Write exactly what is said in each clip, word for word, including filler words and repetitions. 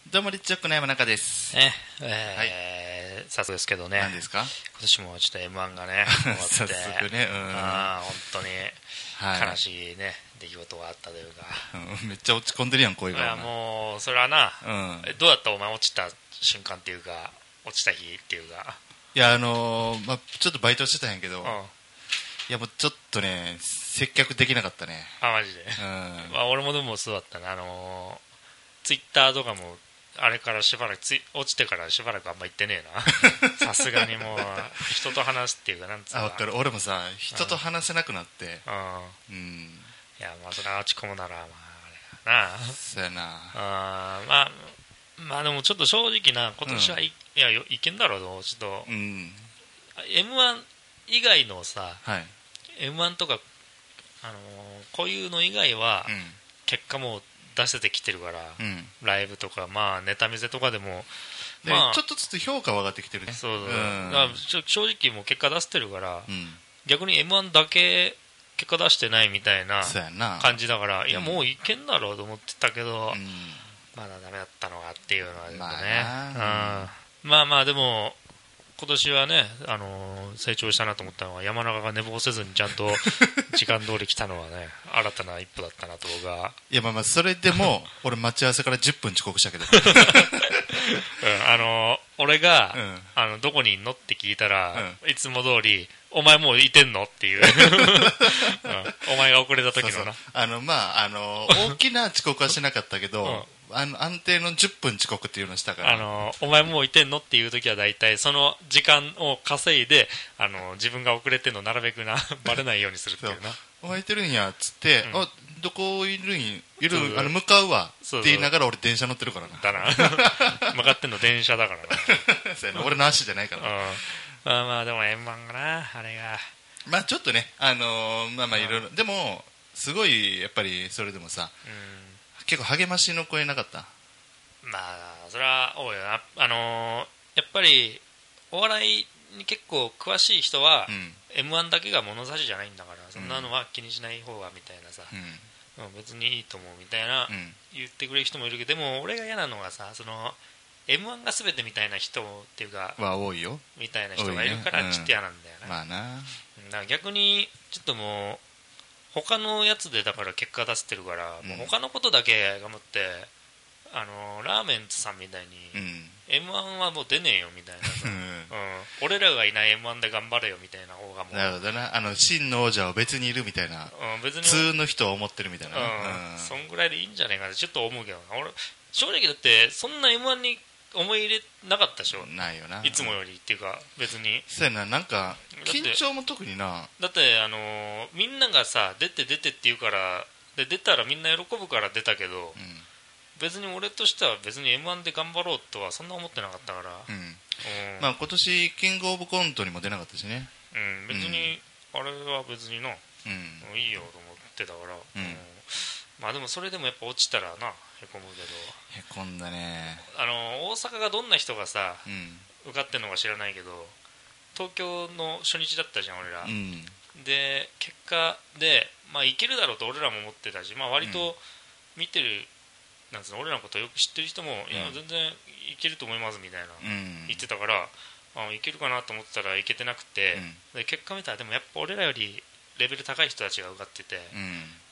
どうもリッチオックの山中です。 ね、えーはい、早速ですけどね。 何ですか？ 今年もちょっと エムワン がね終わって早速ね、うん、 あ本当に悲しいね、はい、出来事があったというか、 うん、めっちゃ落ち込んでるやん声が。 いやもうそれはな、うん、どうやったお前落ちた瞬間っていうか落ちた日っていうか。 いやあのーまあ、ちょっとバイトしてたんやけど、うん、いやもうちょっとね接客できなかったね。 あマジで、うんまあ、俺もでもそうだったね。あのー、ツイッターとかもあれからしばらくつ落ちてからしばらくあんま行ってねえなさすがにもう人と話すっていうかなんつうの。 あ分かる。俺もさ人と話せなくなって、 うん、うん、いやまあそれは落ち込むならまああれやな。 そうやな。 あまあまあでもちょっと正直な今年はい、うん、いやいけんだろうとちょっと、うん、エムワン 以外のさ、はい、エムワン とかあのー、こういうの以外は、うん、結果も出せてきてるから、うん、ライブとか、まあ、ネタ見せとかでも、 まあ、ちょっとずつ評価は上がってきてるね。 そうそう、うん、だから正直もう結果出してるから、うん、逆に エムワン だけ結果出してないみたいな感じだから、いやもういけんだろうと思ってたけど、うん、まだダメだったのかっていうのはね、まあ、うん、まあまあでも今年はね、あのー、成長したなと思ったのは山中が寝坊せずにちゃんと時間通り来たのはね新たな一歩だったなと僕は。 いやまあまあそれでも俺待ち合わせからじゅっぷん遅刻したけど、 うん、あのー、俺が、うん、あのどこにいんのって聞いたら、うん、いつも通りお前もういてんのっていう、うん、お前が遅れた時のな。そうそうあのまああの大きな遅刻はしなかったけど、うんあの安定のじゅっぷん遅刻っていうのをしたから、 あのお前もういてんのっていう時は大体その時間を稼いであの自分が遅れてんのなるべくなバレないようにするっていうな。 お前いてるんやっつって、うん、あどこいるんいるあの向かうわって言いながら俺電車乗ってるからな。 だな向かってんの電車だからなそうやな俺の足じゃないから、うん、 まあまあでも円満かなあれが。 まあちょっとねあのー、まあまあいろいろでもすごいやっぱりそれでもさ、うん結構励ましの声なかった？ まあそれは多いよな。あのー、やっぱりお笑いに結構詳しい人は、うん、エムワン だけが物差しじゃないんだからそんなのは気にしない方がみたいなさ、うん、別にいいと思うみたいな、うん、言ってくれる人もいるけどでも俺が嫌なのがさその エムワン が全てみたいな人っていうかは多いよみたいな人がいるからちょっと嫌なんだよね、 うん、まあな。 だから逆にちょっともう他のやつでだから結果出してるから、うん、もう他のことだけ頑張ってあのラーメンズさんみたいに、うん、エムワン はもう出ねえよみたいなさ、うんうん、俺らがいない エムワン で頑張れよみたいな方がもうなるほどな。あの真の王者は別にいるみたいな、うん、別に普通の人は思ってるみたいな、 うんうん、そんぐらいでいいんじゃないかなってちょっと思うけどな。俺正直だってそんな エムワン に思い入れなかったでしょ。 ないよな。 いつもよりっていうか別にそうやな。なんか緊張も特にな。 だってあのー、みんながさ出て出てって言うからで出たらみんな喜ぶから出たけど、うん、別に俺としては別に エムワン で頑張ろうとはそんな思ってなかったから、うんうん、 まあ今年キングオブコントにも出なかったしね、 うん、別に、うん、あれは別にな、うん、いいよと思ってたから、うんうん、まあでもそれでもやっぱ落ちたらなへこむけど。 へこんだね。 あの大阪がどんな人がさ、うん、受かってんのか知らないけど東京の初日だったじゃん俺ら、うん、で結果でまあいけるだろうと俺らも思ってたし、まあ、割と見てる、うん、なんつうの俺らのことよく知ってる人も、うん、いや全然いけると思いますみたいな、うん、言ってたからあいけるかなと思ってたらいけてなくて、うん、で結果見たらでもやっぱ俺らよりレベル高い人たちが受かってて、うん、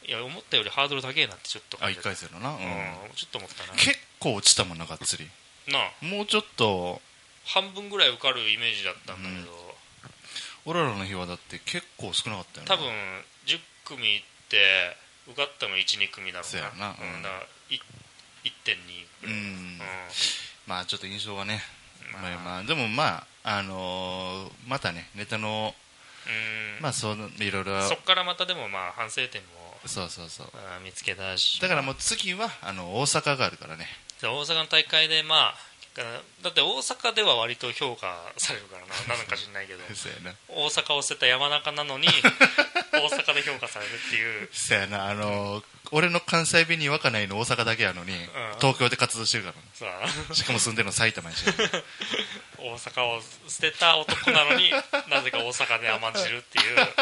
いや思ったよりハードル高えなってちょっとあいっかい戦のな、うん、 ちょっと思ったな。 結構落ちたもんながっつりなあ。もうちょっと半分ぐらい受かるイメージだったんだけど、うん、 俺らの日はだって結構少なかったよね。 多分じゅっくみって受かったの いち,に 組だろうな。そうやな、うん、だから いってんに ぐらい、うんうん、 まあちょっと印象はね、まあまあ、でもまああのー、またねネタのうんまあそのいろいろそっからまたでもまあ反省点もそうそうそう見つけたし、 だからもう次はあの大阪があるからね。 大阪の大会でまあだって大阪では割と評価されるからな。なんか知んないけど大阪を捨てた山中なのに大阪で評価されるっていう。 そうやな。あのーうん、俺の関西弁にわかないの大阪だけやのに、うん、東京で活動してるからな。しかも住んでるの埼玉にしてる大阪を捨てた男なのになぜか大阪で甘んじるっていう、うん、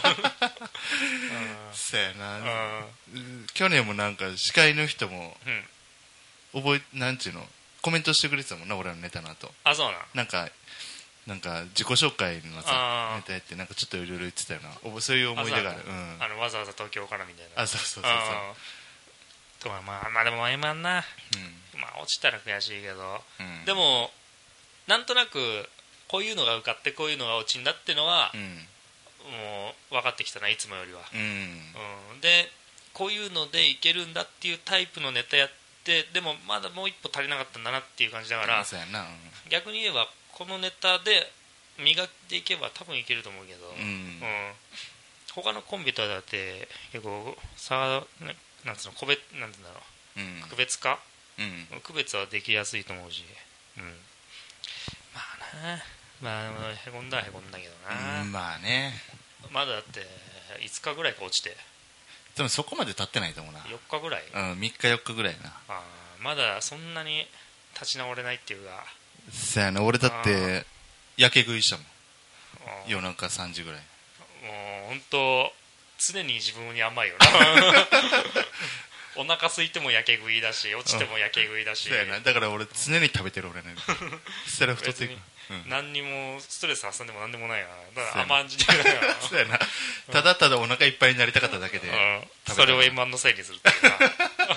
そうやな、うん、去年もなんか司会の人も、うん、覚えなんちゅうのコメントしてくれてたもんな俺のネタの後。 あ、そうななんかなんか自己紹介のさネタやってなんかちょっといろいろ言ってたよな。そういう思い出がある。 あ、うん、あのわざわざ東京からみたいな。あ、そうそうそうそうとか、まあ、まあでも エムワン な、うん、まあ落ちたら悔しいけど、うん、でもなんとなくこういうのが受かってこういうのが落ちんだってのは、うん、もう分かってきたな、いつもよりは、うんうん、でこういうのでいけるんだっていうタイプのネタやってでもまだもう一歩足りなかったんだなっていう感じだから、そうやな、うん、逆に言えばこのネタで磨いていけば多分いけると思うけど、うんうん、他のコンビとはだって結構差なんつうの個別なんて言うんだろう、うん、区別化、うん、区別はできやすいと思うし、うん、まあな、まあへこんだへこんだけどな、 うん、まあね、 まだだっていつかぐらいか落ちて、 でもそこまで経ってないと思うな。 よっかぐらい、 うん、みっかよっかぐらいな。 あ、まだそんなに立ち直れないっていうか。 そうやな、俺だってやけ食いしたもん、夜中さんじぐらい。 もう本当常に自分に甘いよなお腹空いてもやけ食いだし落ちてもやけ食いだし、 そうやな、だから俺常に食べてる俺ねそしたら太っていく、 うん、何にもストレス発散でも何でもないからだから甘んじてないからそうやな、ただただお腹いっぱいになりたかっただけで、 うん、それを エムワン のせいにするっていうか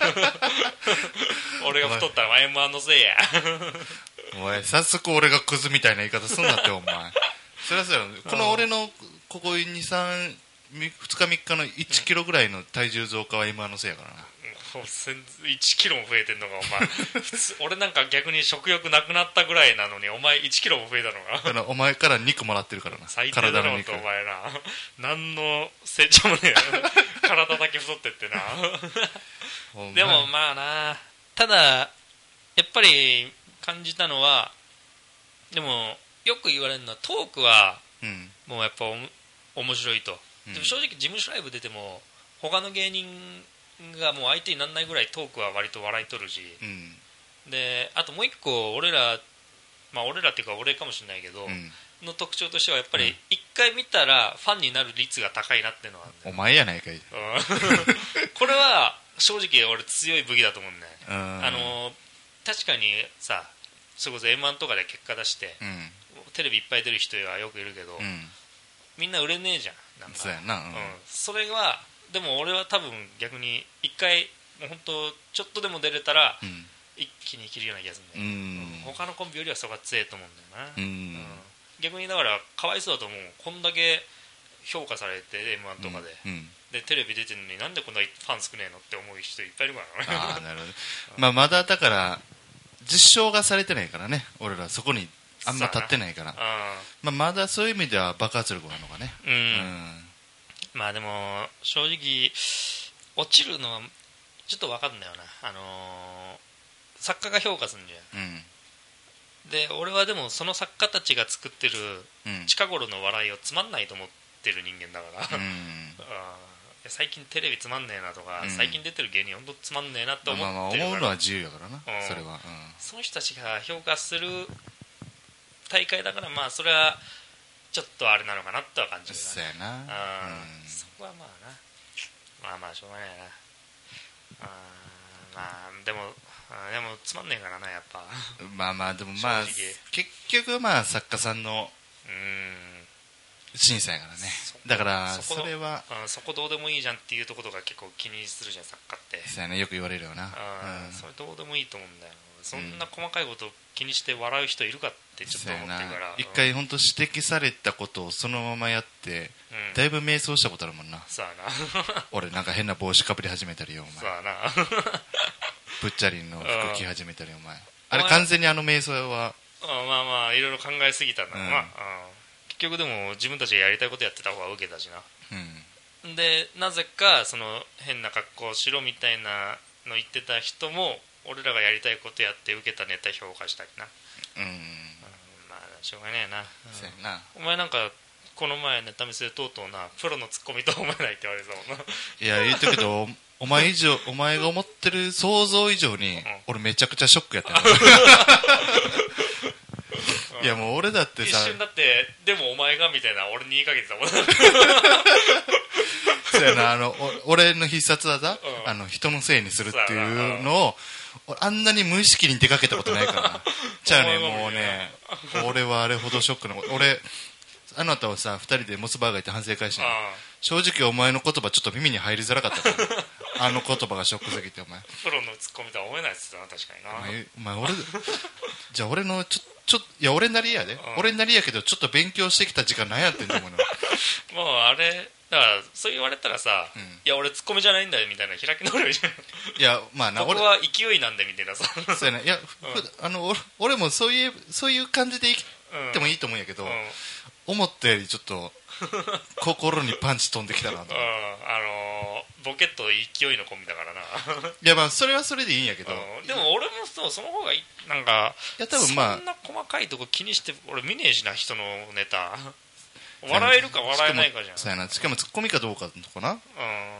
俺が太ったら エムワン のせいやお前早速俺がクズみたいな言い方すんなってお前それはそうや、この俺のここに、さん、ふつかみっかのいちキロぐらいの体重増加は エムワン のせいやからな。 いちキロも増えてんのかお前普通俺なんか逆に食欲なくなったぐらいなのにお前いちキロも増えたのか。 だからお前から肉もらってるからな。 最低だろうとお前な、何の成長もねえ体だけ太ってってなでもまあな、ただやっぱり感じたのは、でもよく言われるのはトークはもうやっぱお面白いと、うん、でも正直事務所ライブ出ても他の芸人がもう相手にならないぐらいトークは割と笑い取るし、うん、であともう一個俺らまあ俺らっていうか俺かもしれないけど、うん、の特徴としてはやっぱり一回見たらファンになる率が高いなっていうのはあるんだよ。 お前やないかいこれは正直俺強い武器だと思うんだよ。あの確かにさ、それこそ エムワン とかで結果出して、うん、テレビいっぱい出る人はよくいるけど、うん、みんな売れねえじゃん、なんかそうやな、うんうん、 それはでも俺は多分逆に一回もう本当ちょっとでも出れたら、うん、一気に生きるような気がするんだよ、うん、他のコンビよりはそこが強いと思うんだよな、うんうん、逆にだからかわいそうだと思う。こんだけ評価されて エムワン とかで、うんうん、でテレビ出てるのになんでこんなファン少ねえのって思う人いっぱいいるからね。 あなるほど、まあ、まだだから実証がされてないからね、俺らそこにあんま立ってないから、まあ、まだそういう意味では爆発力があるのかね、うん、うん、 まあでも正直落ちるのはちょっと分かんないよな、あのー、作家が評価するんじゃん、うん、で俺はでもその作家たちが作ってる近頃の笑いをつまんないと思ってる人間だから、うん、あ最近テレビつまんねえなとか、うん、最近出てる芸人ほんとつまんねえなって思ってるから、まあ、まあ思うのは自由やからな、うん、それは、うん、 その人たちが評価する大会だから、まあそれはちょっとあれなのかなっては感じるな。 そうやな、うん、 そこはまあな、まあまあしょうがないな。あまあでもでもつまんねえからなやっぱ。 まあまあでもまあ結局まあ作家さんの審査やからね。だからそれはそこどうでもいいじゃんっていうところが結構気にするじゃん作家って。 そうやね、よく言われるよな、 うん、それどうでもいいと思うんだよ。そんな細かいことを気にして笑う人いるかってちょっと思ってるから、 一回本当指摘されたことをそのままやって、うん、だいぶ迷走したことあるもんな。 さあな俺なんか変な帽子かぶり始めたりよお前。 さあなブッチャリンの服着始めたりお前。あれ完全にあの迷走はあまあまあいろいろ考えすぎたんだろうな、うん、結局でも自分たちがやりたいことやってた方が受けたしな、うん、でなぜかその変な格好しろみたいなの言ってた人も俺らがやりたいことやって受けたネタ評価したりな、うん、うん、まあしょうがねえな、うん、なお前なんかこの前ネタ見せでとうとうなプロのツッコミと思えないって言われてたもんな。 いや言ったけどお前以上お前が思ってる想像以上に、うん、俺めちゃくちゃショックやったよ、 いやもう俺だってさ一瞬だってでもお前がみたいな俺に言いかけてたもんそうやなあの俺の必殺技、 うん、 あの人のせいにするっていうのをあんなに無意識に出かけたことないからなじゃあねもうね俺はあれほどショックな俺あなたはさふたりでモスバーガー行って反省会したの正直お前の言葉ちょっと耳に入りづらかったからあの言葉がショックすぎてお前プロのツッコミとは思えないっすよな確かになお前、お前俺じゃあ俺のちょちょいや俺なりやで、うん、俺なりやけどちょっと勉強してきた時間何やってんだもんもうあれだからそう言われたらさ、うん、いや俺ツッコミじゃないんだよみたいな開き直るじゃんいやまあな僕は勢いなんでみたいなさそうやねいや、うん、あの俺もそういうそういう感じで生きてもいいと思うんやけど、うんうん、思ったよりちょっと心にパンチ飛んできたなと、うん、 あのー、ボケっと勢いのコンビだからないやまあそれはそれでいいんやけど、 うん、でも俺もそうその方がいいなんかいや多分まあそんな細かいとこ気にして俺見ねえしな人のネタ笑えるか笑えないかじゃんそうやなしかもツッコミかどうかとかな、うんうん、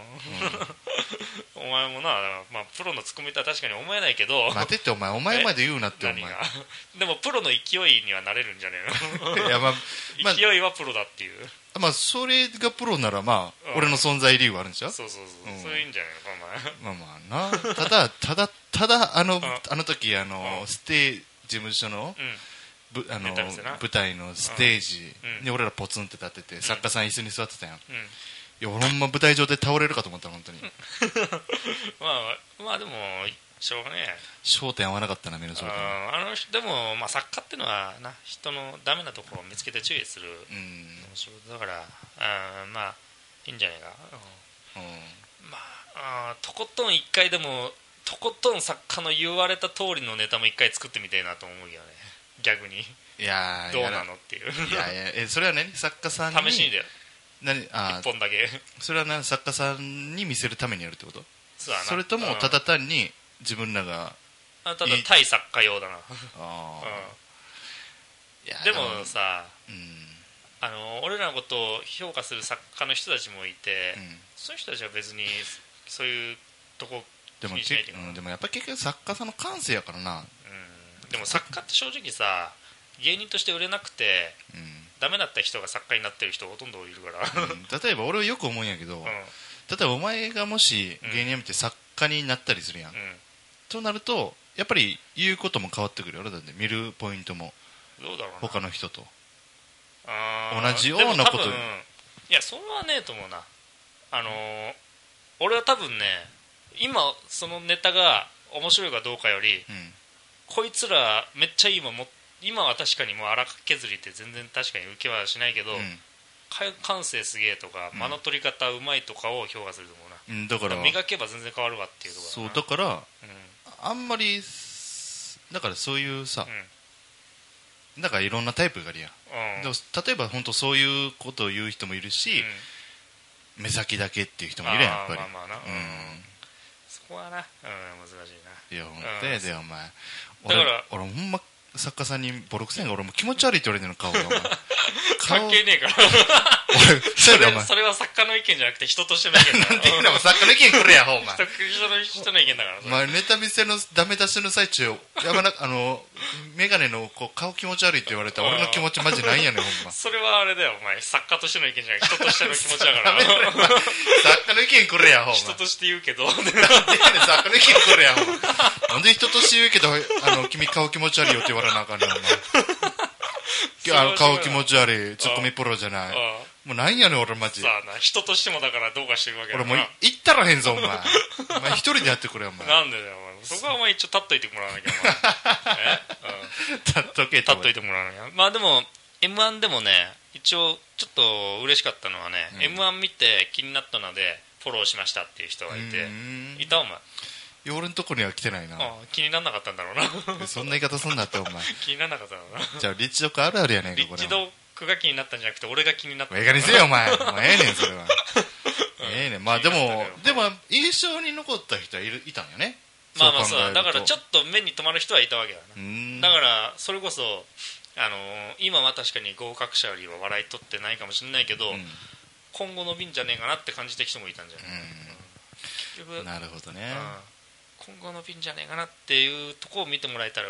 お前もな、まあ、プロのツッコミとは確かに思えないけど待てってお前お前まで言うなってお前でもプロの勢いにはなれるんじゃねえのいや、まあまあ、 勢いはプロだっていうまあそれがプロならまあ、うん、俺の存在理由はあるんでしょそうそうそう、うん、そういうんじゃないのかお前まあまあなただただただあの、うん、あの時あの、うん、ステージ務所の、うんぶあの舞台のステージに俺らポツンって立ってて、うん、作家さん椅子に座ってたやん、うん、いや俺ほんま舞台上で倒れるかと思った本当にまあまあでもしょうがねえ焦点合わなかったな目の焦点あのでも、まあ、作家ってのはな人のダメなところを見つけて注意する仕事だから、あまあいいんじゃないか、うんうん、まあ、あとことん一回でもとことん作家の言われた通りのネタも一回作ってみたいなと思うよね逆にいやどうなのっていういやいやえそれはね作家さんに試しにだよ何あ一本だけそれは何作家さんに見せるためにやるってことそ, それともただ単に自分らがあただ対作家用だなあ、うん、いやでもさ、うん、あの俺らのことを評価する作家の人たちもいて、うん、そういう人たちは別にそういうとこ気にしないけど、 うん、でもやっぱり結局作家さんの感性やからな、うんでも作家って正直さ芸人として売れなくて、うん、ダメだった人が作家になってる人ほとんどいるから、 うん、例えば俺はよく思うんやけど、うん、例えばお前がもし芸人辞めて作家になったりするやん、うん、となるとやっぱり言うことも変わってくるよだって見るポイントもどうだろうな他の人とあ同じようなこといやそれはねえと思うなあのー、俺は多分ね今そのネタが面白いかどうかより、うんこいつらめっちゃいいもんも今は確かにもう荒削りって全然確かに受けはしないけど、うん、感性すげえとか、うん、間の取り方うまいとかを評価すると思うな、うん、だから磨けば全然変わるわっていうところそうだから、うん、あんまりだからそういうさ、うん、だからいろんなタイプがあるやん、うん、でも例えば本当そういうことを言う人もいるし、うん、目先だけっていう人もいるやんやっぱり、まあまあな、うん、 そこはな、うん、難しいないや本当やでお前だから俺ほんま作家さんにボロクソやんが俺も気持ち悪いって言われてるの顔がお前関係ねえから俺それそれは作家の意見じゃなくて人としての意見だからなんでも作家の意見くれやほんま人の人の意見だからお前ネタ見せのダメ出しの最中山中あのメガネのこう顔気持ち悪いって言われたら俺の気持ちマジないやねんほんまそれはあれだよお前作家としての意見じゃなくて人としての気持ちだから作家の意見くれやほんま人として言うけどなんで作家の意見くれやほんまなんで人として言うけどあの君顔気持ち悪いよって言われなあかんねんお前あの顔気持ち悪いツッコミプロじゃないもうなんやねん俺マジさあな人としてもだからどうかしてるわけだ俺もう言ったらへんぞお前お前一人でやってくれお前なんでだよお前そこはお前一応立っといてもらわなきゃえ、 うん、立っとけ立っといてもらわなきゃまあでも エムワン でもね一応ちょっと嬉しかったのはね、うん、エムワン 見て気になったのでフォローしましたっていう人がいていたお前いや俺のとこには来てないなあ気にならなかったんだろうなそんな言い方すんなってお前気にならなかったんだろうなじゃあリッチドッグあるあるやねんかリッチドッグが気になったんじゃなくて俺が気になったええかにせよお前もうええねんそれはええねんまあでもでも印象に残った人はいるいたんよねまあまあそうだからちょっと目に留まる人はいたわけだなだからそれこそあのー、今は確かに合格者よりは笑い取ってないかもしれないけど、うん、今後伸びんじゃねえかなって感じた人もいたんじゃない、うん、結局なるほどね、 うん今後のピンじゃねえかなっていうところを見てもらえたら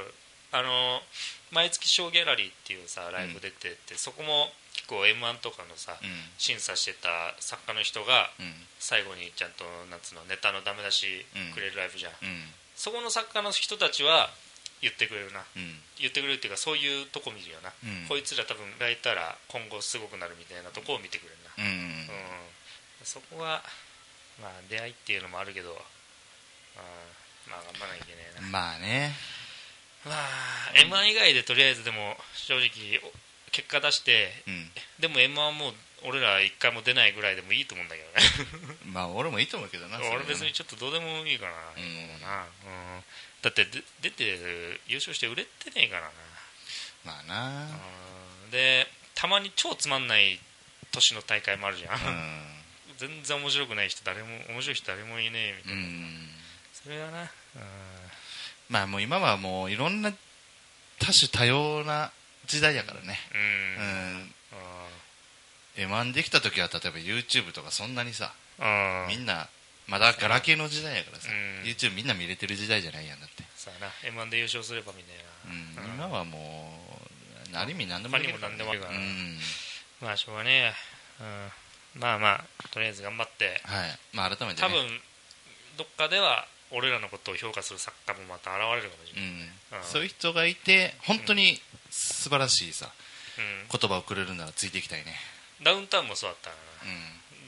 あの毎月ショーギャラリーっていうさライブ出てて、うん、そこも結構 エムワン とかのさ、うん、審査してた作家の人が、うん、最後にちゃんとなんつうのネタのダメ出しくれるライブじゃん、うん、そこの作家の人たちは言ってくれるな、うん、言ってくれるっていうかそういうとこ見るよな、うん、こいつら多分がいたら今後すごくなるみたいなとこを見てくれるな、うんうん、そこはまあ出会いっていうのもあるけど、あまあ頑張らなきゃいけないな。 まあね、 まあ エムワン 以外でとりあえずでも正直結果出して、うん、でも エムワン もう俺ら一回も出ないぐらいでもいいと思うんだけどねまあ俺もいいと思うけどな。 俺別にちょっとどうでもいいかな、うんな、うん、だってで出て優勝して売れてねえからな。 まあな、 うん、でたまに超つまんない年の大会もあるじゃん、うん、全然面白くない人誰も面白い人誰もいねえみたいな、うん、それはな、うん、 まあもう今はもういろんな多種多様な時代やからね、うん、うん、エムワン できた時は例えば YouTube とかそんなにさ、みんなまだガラケーの時代やからさ、うん、YouTube みんな見れてる時代じゃないやんだって。 さあな エムワン で優勝すればみたいな、うん、今はもうある意味何でもいいから、ね、 何でもあるから、うん、まあしょうがねえ、うん、まあまあとりあえず頑張って、 はい、まあ改めて、ね、 多分どっかでは俺らのことを評価する作家もまた現れるかもしれない、 うんうん、そういう人がいて本当に素晴らしいさ、うん、言葉をくれるならついていきたいね。 ダウンタウンもそうだったな、うん、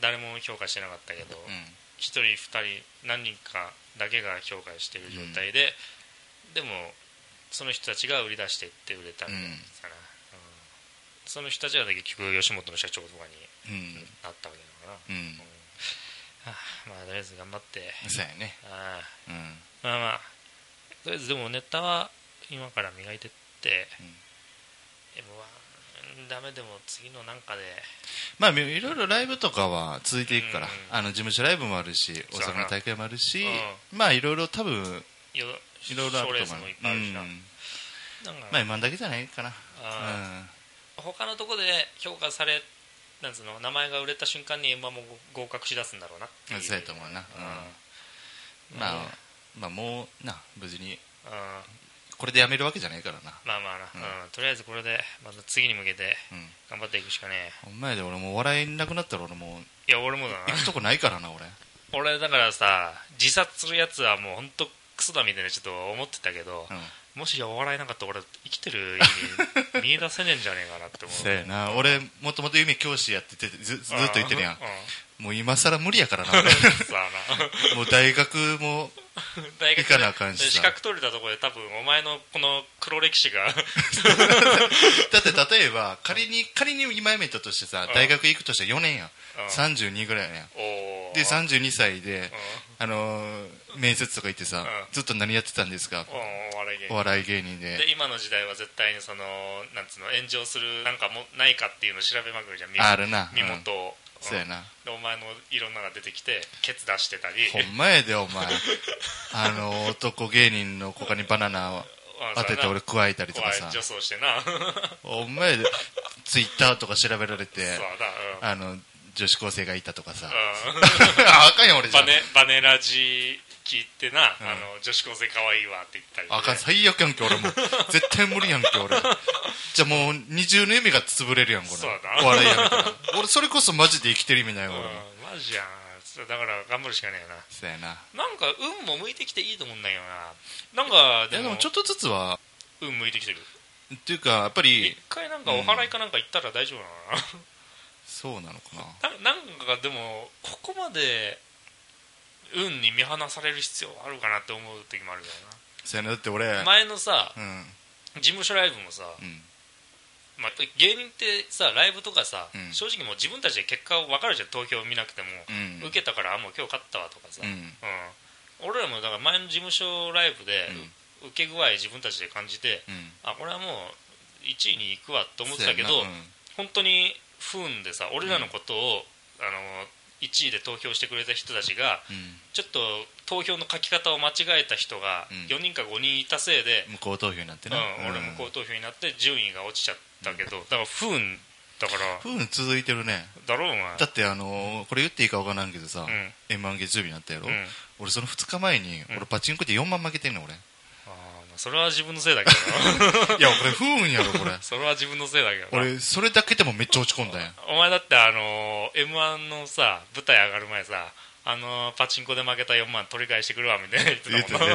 誰も評価してなかったけど、うん、ひとりふたり何人かだけが評価している状態で、うん、でもその人たちが売り出していって売れたみたいな、うんうん、その人たちは結局吉本の社長とかになったわけだから、うんうん、はあ、まあとりあえず頑張ってそうやね、 あ、うん、まあまあとりあえずでもネタは今から磨いてって、うん、エムワンダメでも次のなんかでまあいろいろライブとかは続いていくから、うん、あの事務所ライブもあるし大阪の大会もあるし、うん、まあいろいろ多分いろいろあると思う。もいっぱいあるしな、うん、なんかまあ今だけじゃないかな、うん、 他のとこで評価されなんつうの名前が売れた瞬間に エムワン も合格しだすんだろうなっていう。 そうやと思うな、うん、まあ、まあもうな無事にこれでやめるわけじゃないからな。 まあまあな、うんうん、とりあえずこれでまた次に向けて頑張っていくしかねえ、 うん、お前で俺もう笑いなくなったら俺もういや俺もだな行くとこないからな俺俺だからさ自殺するやつはもうほんとクソだみたいなちょっと思ってたけど、うん、もしお笑いなかったら俺生きてる意味見出せねえんじゃねえかなって思うそうやな、俺もともと夢教師やってて ず, ずっと言ってるやん、うん、もう今更無理やからな俺もう大学も大学行かなあかんしさ資格取れたところで多分お前のこの黒歴史がだって例えば仮に仮に今やめたとしてさ大学行くとしたらよねんやさんじゅうにぐらいやんでさんじゅうにさいであのー、面接とか行ってさずっと何やってたんですかお笑い芸人でで今の時代は絶対にそのなんつうの炎上するなんかもないかっていうのを調べまくるじゃんあるな身元を、うんそうやな、 でお前のいろんなのが出てきてケツ出してたりほんまやでお前あの男芸人の子にバナナを当てて俺加えたりとかさ女装してなほんまやでツイッターとか調べられてそうだ、 うん、あの女子高生がいたとかさ、うん、あかんやん俺じゃバネバネラジ聞いてな、うん、あの女子高生可愛いわって言ったり、ね、 あかん最悪やんけ俺も絶対無理やんけ俺じゃあもう二重の夢が潰れるやんこれそうだお笑いやめたら俺それこそマジで生きてる意味ないわ、うん、 マジやんだから頑張るしかねえなそうやななんか運も向いてきていいと思うんだけどななんかで も, でもちょっとずつは運向いてきてるっていうかやっぱり一回なんかお祓いかなんか行ったら大丈夫なのかな、うん、 そうなのかな な, なんかでもここまで運に見放される必要あるかなって思う時もあるからなそうやなだって俺前のさ、うん、事務所ライブもさ、うんまあ、芸人ってさライブとかさ、うん、正直もう自分たちで結果分かるじゃん投票見なくても、うん、受けたからあもう今日勝ったわとかさ、うんうん、俺らもだから前の事務所ライブで、うん、受け具合自分たちで感じて、うん、あこれはもういちいに行くわと思ってたけど、うん、本当に不運でさ俺らのことを、うん、あのいちいで投票してくれた人たちが、うん、ちょっと投票の書き方を間違えた人がよにんかごにんいたせいで、 うん、向こう投票になってね、 うん、俺向こう投票になって順位が落ちちゃったけど、うん、だから不運だから不運続いてるねだろうがだってあのー、これ言っていいか分からんけどさ、うん、エムワン 月曜日になったやろ、うん、俺そのふつかまえに、うん、俺パチンコでよんまん負けてんの俺ああそれは自分のせいだけどいやこれ不運やろこれそれは自分のせいだけど俺それだけでもめっちゃ落ち込んだんや。 お前だってあの エムワン のさ舞台上がる前さあのパチンコで負けたよんまん取り返してくるわみたいな言ってたもんな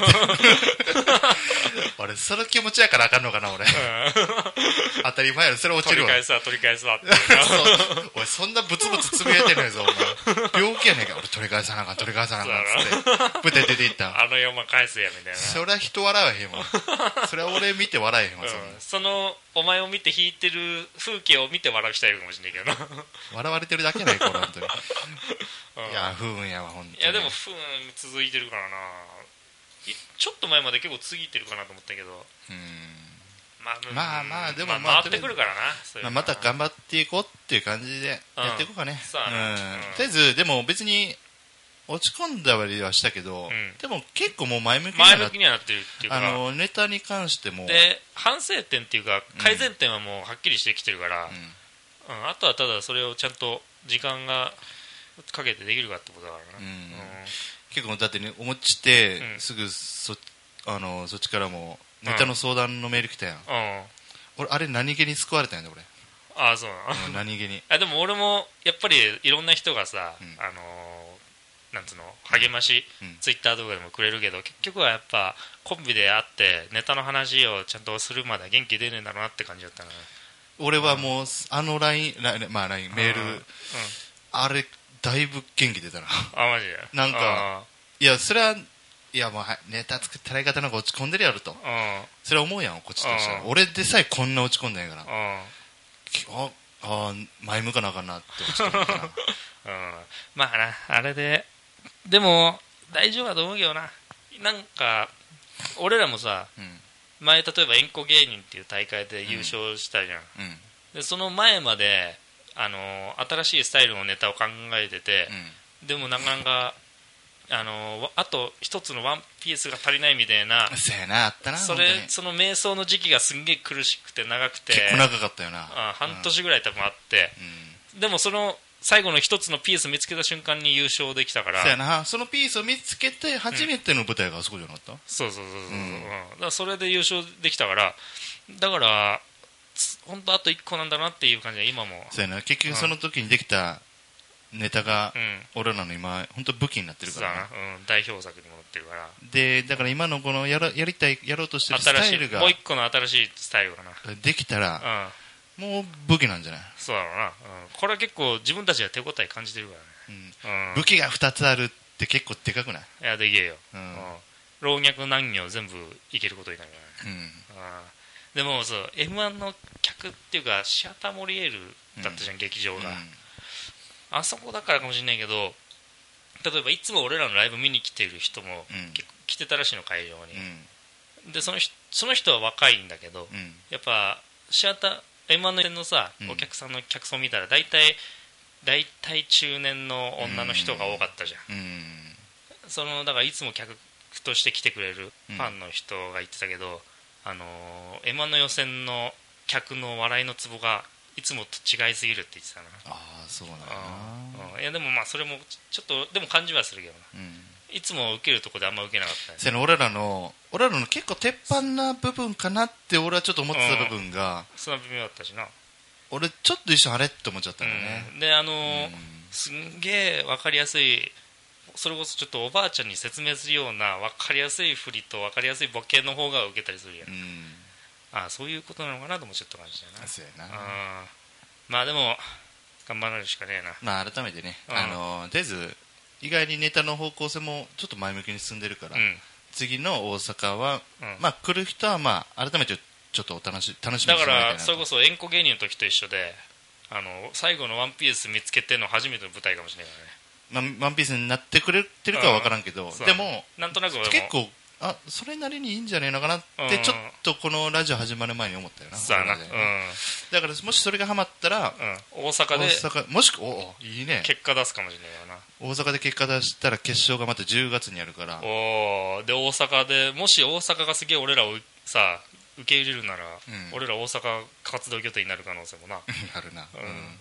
俺その気持ちやからあかんのかな俺、うん、当たり前やろそれ落ちるわ取り返すわ取り返すわって俺そんなブツブツつぶやいてないぞお前病気やねんから俺取り返さなあかん取り返さなあかんっつって舞台出ていったあのよんまん返すやみたいなそりゃ人笑わへんわそれは俺見て笑えへんわ、うん、そんなそのお前を見て弾いてる風景を見て笑う人いるかもしれないけどな笑われてるだけないこれ本当にいや不運やわ本当に。 いやでも不運続いてるからな。ちょっと前まで結構過ぎてるかなと思ったけどうんまあ、まあまあでも、まあ、回ってくるからな、そういうまあ、また頑張っていこうっていう感じでやっていこうかね、うんうん、とりあえずでも別に落ち込んだりはしたけど、うん、でも結構もう前向きには な, 前向きにはなってるっていうかあのネタに関してもで反省点っていうか改善点はもうはっきりしてきてるから、うんうん、あとはただそれをちゃんと時間がかけてできるかってことだからな、うんうん、 結構だってね思っちて、うん、すぐ そ, あのそっちからもネタの相談のメール来たやん、うん、俺あれ何気に救われたんやで俺。 ああそうなの何気にあでも俺もやっぱりいろんな人がさ、うん、あのなんつうの励まし、うん、ツイッターとかでもくれるけど結局はやっぱコンビで会ってネタの話をちゃんとするまで元気出るんだろうなって感じだったな。 俺はもう、うん、あの ライン、まあ、ラインメール、うん、あれだいぶ元気出たな。 あマジでなんかいやそれはいやもうネタ作ったらい方なんか落ち込んでるやろとそれは思うやんこっちとしては俺でさえこんな落ち込んだんやからああ前向かなあかんなって落ち込んだな、うん、 まあなあれででも大丈夫だと思うけどな。なんか俺らもさ、うん、前例えば円弧芸人っていう大会で優勝したじゃん、うんうん、でその前まであの新しいスタイルのネタを考えてて、うん、でもなかなかあのあと一つのワンピースが足りないみたいなそうやなあったなそれその瞑想の時期がすんげえ苦しくて長くて結構長かったよなあ半年ぐらい多分あって、うん、でもその最後の一つのピース見つけた瞬間に優勝できたからそうやなそのピースを見つけて初めての舞台があそこじゃなかった、うん、 そうそうそうそう、うん、だからそれで優勝できたからだから本当あといっこなんだなっていう感じで今もそうやな結局その時にできたネタが俺らの今本当武器になってるからな、 うん、代表作にもなってるからでだから今のこのやらやりたいやろうとしてるスタイルがもう一個の新しいスタイルがなできたら、うん、もう武器なんじゃない。 そうだろうな、うん、これは結構自分たちは手応え感じてるからね、 うんうん、武器がふたつあるって結構でかくない。 いやでけえよ、うんうん、老若男女全部いけることになるから、ねうん、でもそう エムワン の客っていうかシアターモリエールだったじゃん、うん、劇場が、うん、あそこだからかもしれないけど例えばいつも俺らのライブ見に来てる人も、うん、結構来てたらしいの会場に、うん、でその人その人は若いんだけど、うん、やっぱシアター エムワン のさ、うん、お客さんの客層見たら大体大体中年の女の人が多かったじゃん、うん、そのだからいつも客として来てくれるファンの人が言ってたけど、あの エムワン の予選の客の笑いのツボがいつもと違いすぎるって言ってたな。 ああそうなんだな。いやでもまあそれもちょっとでも感じはするけどな、うん、いつも受けるとこであんま受けなかった、 ね、俺らの俺らの結構鉄板な部分かなって俺はちょっと思ってた部分が、うん、 そんな微妙だったしな。 俺ちょっと一瞬あれって思っちゃったんだよね、 うん、であのーうん、すんげえ分かりやすいそれこそちょっとおばあちゃんに説明するような分かりやすい振りと分かりやすいボケの方が受けたりするやん、うん、ああそういうことなのかなと思っちゃった感じだな。 そうやな。 あまあでも頑張るしかねえな。 まあ改めてね、うん、あのとりあえず意外にネタの方向性もちょっと前向きに進んでるから、うん、次の大阪は、うん、まあ来る人はまあ改めてちょっとお楽し楽しみにしてもらいたいなと。 だからそれこそ円弧芸人の時と一緒であの最後のワンピース見つけての初めての舞台かもしれないからね。 まあ、ワンピースになってくれてるかは分からんけど、でもなんとなく結構あそれなりにいいんじゃねえのかなってちょっとこのラジオ始まる前に思ったよな。 そうやな、うん、 だからもしそれがハマったら、 うん、大阪で大阪もしくおおいいね結果出すかもしれないよな。 大阪で結果出したら決勝がまたじゅうがつにあるからおで大阪でもし大阪がすげえ俺らをさ受け入れるなら、うん、俺ら大阪活動拠点になる可能性もなあるな、うん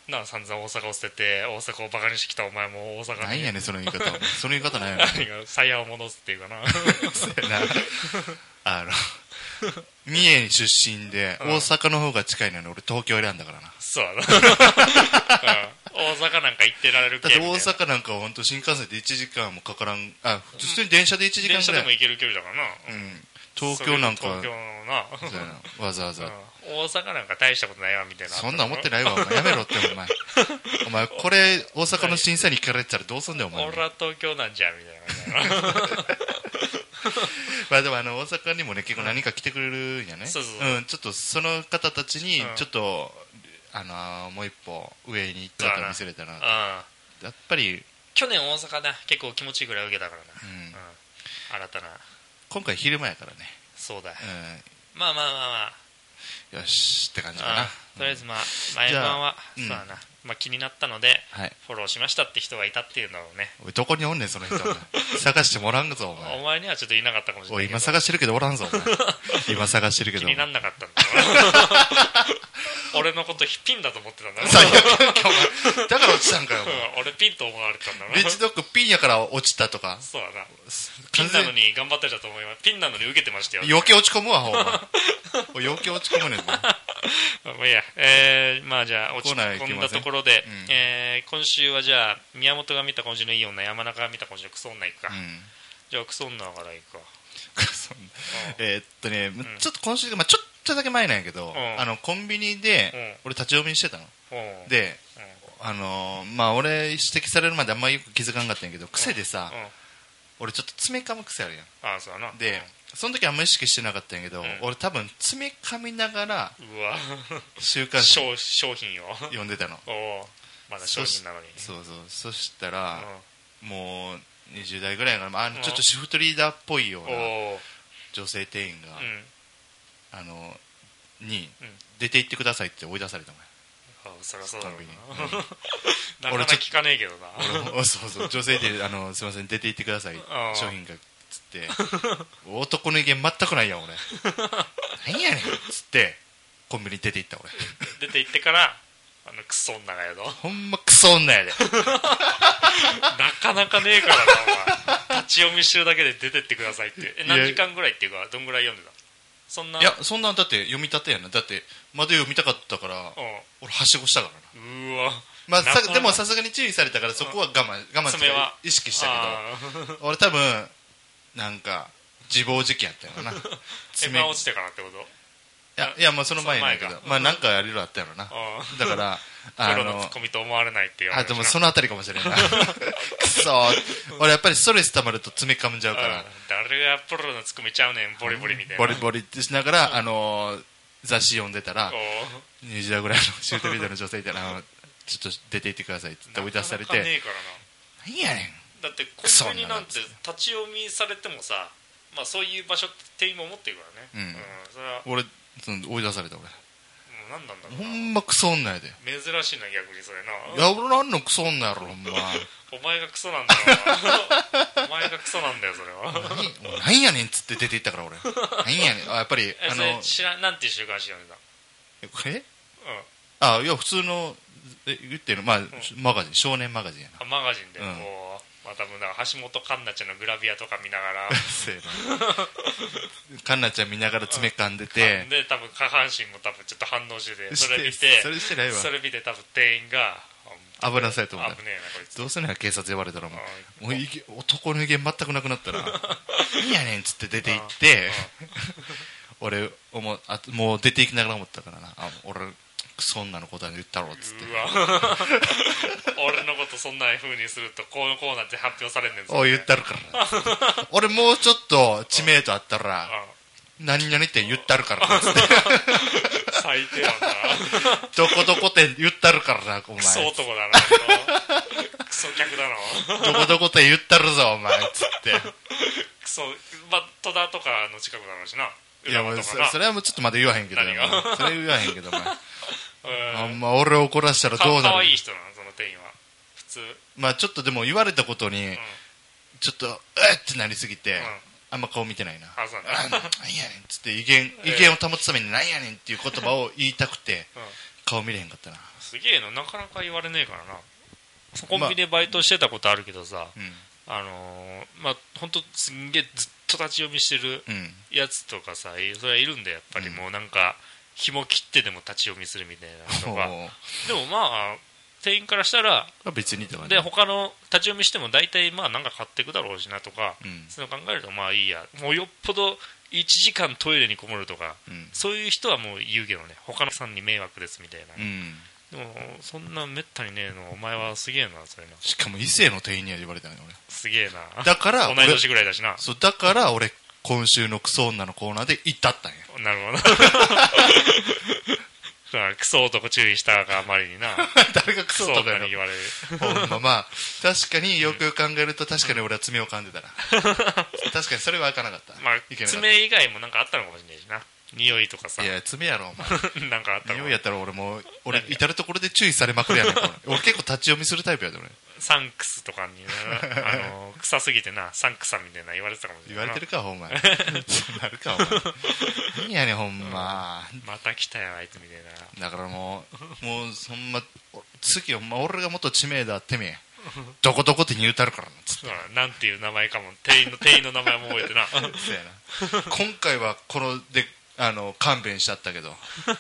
なあ散々大阪を捨てて大阪をバカにしてきたお前も大阪に何やねんその言い方その言い方ないよね鞘を戻すっていうかなそうやなあの三重出身で大阪の方が近いのに俺東京選んだからなそうやな、うん、大阪なんか行ってられるだって大阪なんかは本当新幹線でいちじかんもかからんあ普通に電車でいちじかんぐらい電車でも行ける距離だからな、 うん、東京なんか東京のなわざわざ、うん、 大阪なんか大したことないわみたいなそんな思ってないわお前やめろってお前お前これ大阪の審査に聞かれてたらどうすんだよお前俺は東京なんじゃみたいなまあでもあの大阪にもね結構何か来てくれるんやね、うん、そうそうそう、うん、ちょっとその方たちにちょっと、うん、あのー、もう一歩上に行った姿を見せれたな、うん、やっぱり去年大阪な結構気持ちいいぐらい受けたからな、うんうん、新たな今回昼間やからねそうだ、 うん、 まあまあまあまあよしって感じかな、 とりあえずまあ前半は、うん、そうだな、まあ、気になったので、はい、フォローしましたって人がいたっていうのをねどこにおんねんその人探してもらんぞお前お前にはちょっといなかったかもしれないけどおい今探してるけどおらんぞお前今探してるけど気になんなかったんだ俺のことピンだと思ってたんだろ最悪だから落ちたんかよ、うん、 俺ピンと思われてたんだろレッチドッグピンやから落ちたとかそうだなピンなのに頑張ってたと思いますピンなのに受けてましたよ余計落ち込むわほんま余計落ち込むねんねまあいいや、えー、まあじゃあ落ち込んだところで、うんえー、今週はじゃあ宮本が見た今週のいい女山中が見た今週のクソ女いくか、うん、じゃあクソ女からいくかクソ女えー、っとね、うん、ちょっと今週、まあ、ちょっとだけ前なんやけど、うん、あのコンビニで、うん、俺立ち読みしてたの、うん、で、うん、あのー、まあ俺指摘されるまであんまりよく気づかなかったんやけど癖でさ、うん、俺ちょっと爪噛む癖あるやんああそうだなで、うんその時あんまり意識してなかったんやけど、うん、俺多分爪噛みながらうわ週刊誌商品を読んでたのおまだ商品なのにそうそうそしたら、うん、もうにじゅう代ぐらいかなあのちょっとシフトリーダーっぽいような女性店員が、うん、あのに、うん、出て行ってくださいって追い出されたのよあそりゃそうだろうな、うん、なかなか聞かねえけどな俺そうそう女性であのすいません出て行ってください商品がつって男の威厳全くないやん俺何やねんつってコンビニ出て行った俺出て行ってからあのクソ女がやぞほんまクソ女やでなかなかねえからなお前立ち読みしてるだけで出てってくださいってえ何時間ぐらいっていうかどんぐらい読んでたそんないやそんなだって読み立てやなだってまだ読みたかったから俺はしごしたからなうわまあ、さでもさすがに注意されたからそこは我慢我慢して意識したけど俺多分なんか自暴自棄やったよな爪落ちてからってこといやいやまあその前だけどまあなんかやれるあったやろなだからプロのツッコミと思われないっていうあでもそのあたりかもしれんなくそ俺やっぱりストレス溜まると爪噛んじゃうから誰がプロのツッコミちゃうねんボリボリみたいなボリボリってしながらあの雑誌読んでたらにじゅう代ぐらいのシュートビデオの女性いたらちょっと出て行ってくださいって言って追い出されて何やねんだってコンビニなんて立ち読みされてもさまあそういう場所って店員も持ってるからね、うんうん、それは俺その追い出された俺何なんだろうほんまクソ女やで珍しいな逆にそれないや俺なんのクソ女やろほんまお前がクソなんだろお前がクソなんだよそれは何やねんっつって出て行ったから俺何やねんあやっぱりあの知らなんていう週刊誌読んでたえこれうんあいや普通のえ言ってるまあ、うん、マガジン少年マガジンやなあマガジンで、うん、こうまあ多分だから橋本環奈ちゃんのグラビアとか見ながら環奈ちゃん見ながら爪噛んでて、 うん、で多分下半身も多分ちょっと反応しててそれ見てそれしてないわそれ見て多分店員が危なさいと思った危ねえなこいつどうせなら警察呼ばれたらもうもう男の威厳全くなくなったら何やねんっつって出て行って俺もうあもう出て行きながら思ったからなあ俺クソ女のことは言ったろっつってうわ俺のことそんな風にするとこうこうなんて発表されんねんぞ、ね、 おい言ったるから俺もうちょっと知名度あったら何々って言ったるからっつって最低やなどこどこって言ったるからなお前クソ男だなクソ客だなどこどこって言ったるぞお前っつってクソまあ戸田とかの近くだろうしないやもう そ, それはもうちょっとまだ言わへんけどそれ言わへんけどお前あんま俺を怒らしたらどうなるかわいい人なのその店員は普通まあちょっとでも言われたことに、うん、ちょっとえっってなりすぎて、うん、あんま顔見てないなあそうね何やねんっつって威厳、威厳を保つために何やねんっていう言葉を言いたくて、 顔見れへんかったな。 すげえのなかなか言われねえからな。コンビニでバイトしてたことあるけどさ、まあ、うん、あのー、まあ本当すんげえずっと立ち読みしてるやつとかさ、それはいるんだよやっぱり。もうなんか紐切ってでも立ち読みするみたいなとか。でもまあ店員からしたら別にでは、 ね、で他の立ち読みしても大体まあなんか買っていくだろうしなとか、うん、そういうの考えるとまあいいや、もうよっぽどいちじかんトイレにこもるとか、うん、そういう人はもう言うけどね、他のさんに迷惑ですみたいな、うん、でもそんなめったにねえのお前はすげえな。それな、 しかも異性の店員には言われたね俺。 すげえな。 だから同い年ぐらいだしな。 そうだから俺今週のクソ女のコーナーで言ったったんや。 なるほどクソ男注意したがあまりにな誰がクソ男やに言われるほんま、まあ確かによくよく考えると確かに俺は爪を噛んでたな確かにそれは開かなかった、 まあ、爪以外もなんかあったのかもしれないしな、匂いとかさ。 いや爪やろお前なんかあったの。 匂いやったら俺もう俺至るところで注意されまくるやねん俺結構立ち読みするタイプやで俺。 サンクスとかに、ね、あの臭すぎてなサンクさんみたいな言われてたかもしれない。 言われてるかほんまなるかお前何やねんほんま、 うん、また来たよあいつみたいな。だからもうもうほんま次ほんま俺がもっと知名度あってみえどこどこって言うたるからなつってなんていう名前かも店員の店員の名前も覚えてなそうやな今回はこのであの勘弁しちゃったけど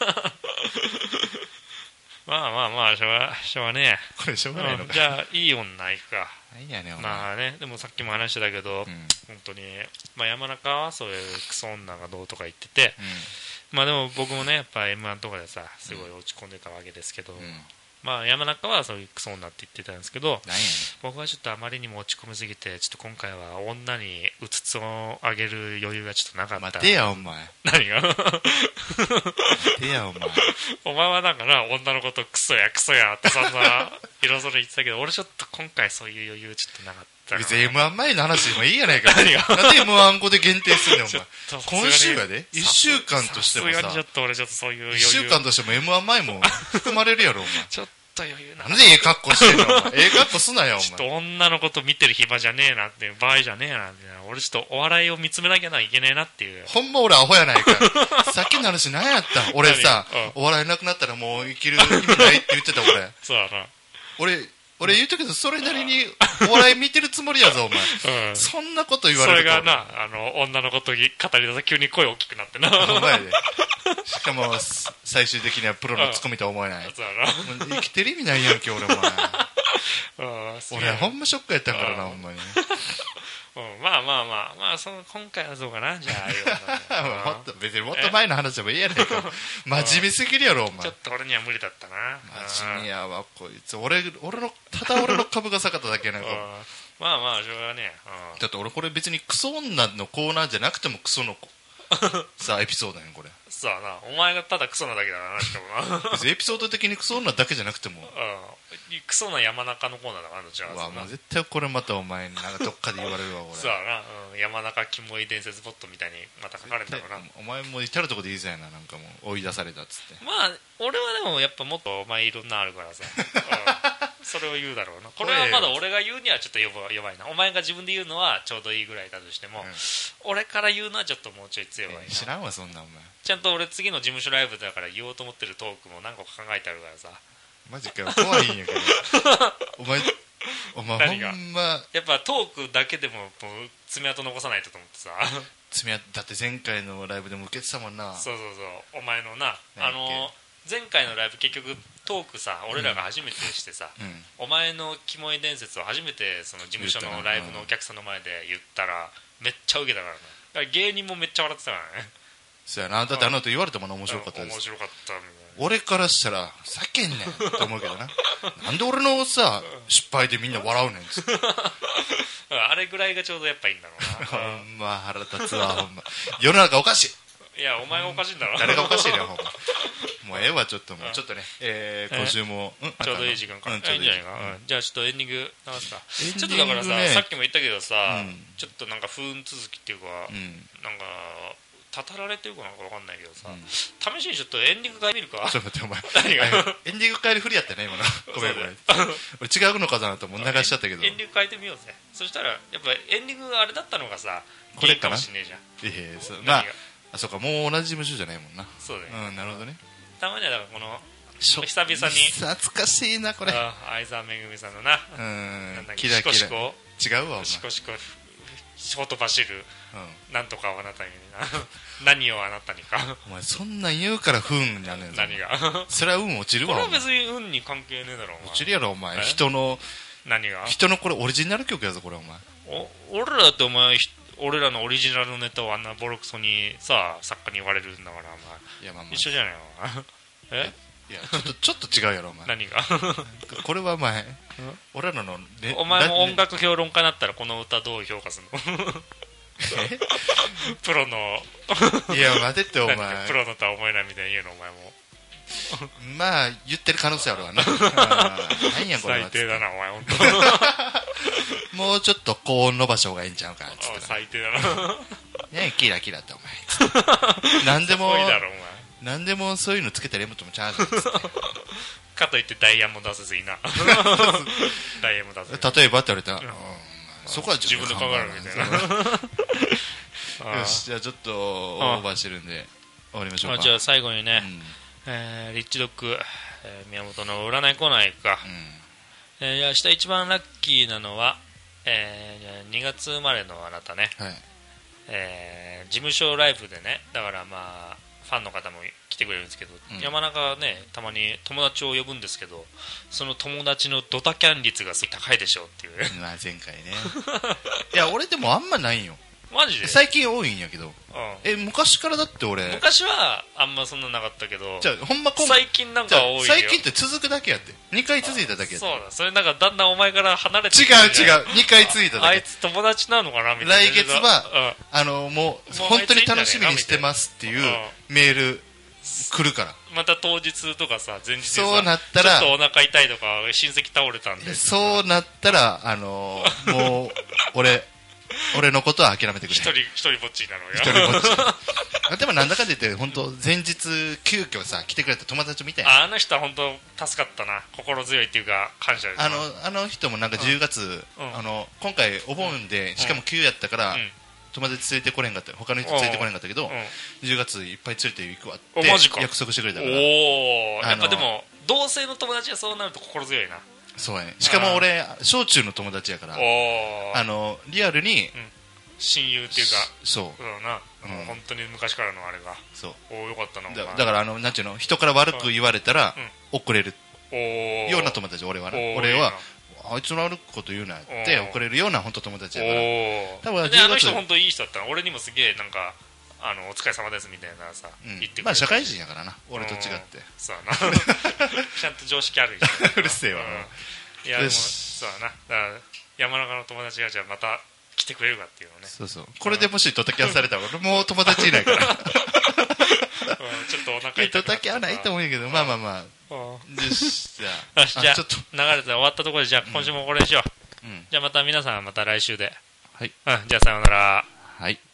まあまあまあしょうがしょうがねえ。 これしょうがないのか、 うん、じゃあいい女行くか。 いやねお前。 まあね、でもさっきも話してたけど、うん、本当に、まあ、山中はそういうクソ女がどうとか言ってて、うん、まあでも僕もねやっぱ エムワン とかでさすごい落ち込んでたわけですけど、うん、まあ山中はそういうクソ女って言ってたんですけど、僕はちょっとあまりにも落ち込みすぎてちょっと今回は女にうつつをあげる余裕がちょっとなかった。 待てやお前。 何が待てやお前。 お前はだから女のことクソやクソやってそんないろいろ言ってたけど俺ちょっと今回そういう余裕ちょっとなかった。 別に エムワン 前の話でもいいやないか何がなんで エムワン 後で限定するねんお前今週やでいっしゅうかんとしてもさちょっと俺ちょっとそういう余裕いっしゅうかんとしても エムワン 前も含まれるやろお前ちょっと余裕ななんでええ格好してんのお前ええ格好すなよお前ちょっと女のこと見てる暇じゃねえなっていう場合じゃねえなって俺ちょっとお笑いを見つめなきゃいけねえなっていう。 ほんま俺アホやないかさっきの話何やった俺さ、うん、お笑いなくなったらもう生きる意味ないって言ってた俺そうだな俺俺言ったけどそれなりにお笑い見てるつもりやぞお前、うん、そんなこと言われるとそれがなあの女のこと語り出さ急に声大きくなってなお前でしかも最終的にはプロのツッコミとは思えない、うん、そうだな生きてる意味ないやんけ俺お前俺ほんまショックやったんからなほんまにうん、まあまあまあまあその今回はそうかなじゃあもっと別にもっと前の話でもいいやねんか真面目すぎるやろお前ちょっと俺には無理だったな真面目やわこいつ俺俺のただ俺の株が下がっただけやねんかまあまあしょうがねえだって俺これ別にクソ女のコーナーじゃなくてもクソのさあエピソードやんこれさあなお前がただクソなだけだなしかもな別にエピソード的にクソ女だけじゃなくてもうんクソな山中のコーナーだからじゃあうわもう絶対これまたお前になんかどっかで言われるわ俺そうだな、うん、山中キモい伝説ボットみたいにまた書かれてたからお前も至るとこでいいぞやななんかもう追い出されたっつってまあ俺はでもやっぱもっとお前いろんなあるからさ、うん、それを言うだろうなこれはまだ俺が言うにはちょっと弱いなお前が自分で言うのはちょうどいいぐらいだとしても、うん、俺から言うのはちょっともうちょい強いな知らんわそんなお前ちゃんと俺次の事務所ライブだから言おうと思ってるトークも何個か考えてあるからさマジかよ怖いんやけどお前お前ほんまやっぱトークだけでももう爪痕残さないとと思ってさ爪痕だって前回のライブでも受けてたもんなそうそうそうお前のなあの前回のライブ結局トークさ俺らが初めてしてさ、うん、お前のキモい伝説を初めてその事務所のライブのお客さんの前で言ったらめっちゃウケたからねだから芸人もめっちゃ笑ってたからねそうやなだってあの後言われたもんな面白かったです面白かったみたいな俺からしたら叫んねんって思うけどななんで俺のさ失敗でみんな笑うねんつってあれぐらいがちょうどやっぱいいんだろうなほんま腹立つわほんま世の中おかしいいやお前がおかしいんだろ誰がおかしいねんほんまもうええわちょっともうちょっとね、えー、今週も、 うん、ちょうどいい時間か、うん、ちょうどいい時間、うん、じゃあちょっとエンディング流すか、ね、ちょっとだからささっきも言ったけどさ、うん、ちょっとなんか不運続きっていうか、うん、なんかたたられてるかなんか分かんないけどさ、うん、試しにちょっとエンディング変えてみるか。 ちょっと待ってお前何がエンディング変えるふりやったね今のごめんごめん俺違うのかなと思う流しちゃったけどエンディング変えてみようぜ。そしたらやっぱエンディングがあれだったのがさこれかもしんねえじゃん。 ええー、そうまああそうかもう同じ事務所じゃないもんな。 そうだね、 うんなるほどね。 たまにはだからこの久々に懐かしいなこれ。 相沢めぐみさんのな、 うん、 なんだっけ、 キラキラシコシコ違うわお前。 シコシコほとばしる、 うん、 なんとかをあなたに何をあなたにか。 お前そんなん言うから不運になんねんぞ。 何がそれは運落ちるわ。 これは別に運に関係ねえだろお前。 落ちるやろお前。人の何が人のこれオリジナル曲やぞこれお前。 お俺らだってお前俺らのオリジナルのネタをあんなボロクソにさ作家に言われるんだからお前。 いやまあまあ一緒じゃないのお前。えいやちょっとちょっと違うやろお前。 何がこれはお前俺らの、ね、 お前も音楽評論家になったらこの歌どう評価するのプロのいや待てってお前プロのとは思えないみたいな言うのお前もまあ言ってる可能性あるわな。何やこれは最低だなお前本当もうちょっと高音伸ばした方がいいんちゃうかっつって最低だなねキラキラってお前何でもいいだろお前何でもそういうのつけたらええもんともちゃうぞかといってダイヤも出せずいいなダイヤも出せず例えばって言われたら、うん、そこは自分で考えるみたいなよしじゃあちょっとオーバーしてるんで終わりましょうか。 じゃあ最後にね、 うんえー、リッチドッグ、えー、宮本の占いコーナー行くか、うんえー、明日一番ラッキーなのは、えー、にがつ生まれのあなたね、はいえー、事務所ライブでねだからまあファンの方も来てくれるんですけど、うん、山中はねたまに友達を呼ぶんですけどその友達のドタキャン率がすごい高いでしょっていうまあ前回ねいや俺でもあんまないんよマジで最近多いんやけど、うん、え昔からだって俺昔はあんまそんななかったけどじゃあほんま今最近なんか多いよ最近って続くだけやってにかい続いただけやってそうだそれなんかだんだんお前から離れて違う違うにかい続いただけあ, あいつ友達なのかなみたいな来月は、うん、あのもう本当に楽しみにしてますっていうメール来るからまた当日とかさ前日でさそうなったらちょっとお腹痛いとか親戚倒れたんでそうなったらあのもう俺俺のことは諦めてくれ一人一人ぼっちになるのよ一人ぼっちでもなんだかんだ言って本当前日急遽さ来てくれた友達みたいなあ, あの人は本当助かったな心強いっていうか感謝ですあのあの人もなんかじゅうがつ、うん、あの今回お盆で、うん、しかも急やったから、うん友達連れてこれんかった他の人連れてこれんかったけど、うん、じゅうがついっぱい連れて行くわって約束してくれたからおやっぱでも同性の友達がそうなると心強いなそうやねしかも俺小中の友達やからあのリアルに、うん、 親友っていうかそうそうだな、うん、本当に昔からのあれがそうおよかったなだ, だからあのなんていうの人から悪く言われたら、うん、遅れるような友達俺はね俺はあいつの悪くこと言うなって怒れるような本当友達やから多分であの人本当いい人だったら俺にもすげえなんかあのお疲れ様ですみたいなさ、うん、言ってくれるまあ社会人やからな俺と違ってそうなちゃんと常識あるうるせえわ、 うん、いやでもそうだなだから山中の友達がじゃあまた来てくれるかっていうのねそうそうこれでもしドタキャンされたら俺もう友達いないからちょっとお腹痛いドタキャンはないと思うんやけどまあまあまあよしじゃあじゃあちょっと流れて終わったところでじゃあ今週もこれにしよう、うん、じゃあまた皆さんまた来週ではい、 うん、じゃあさようならはい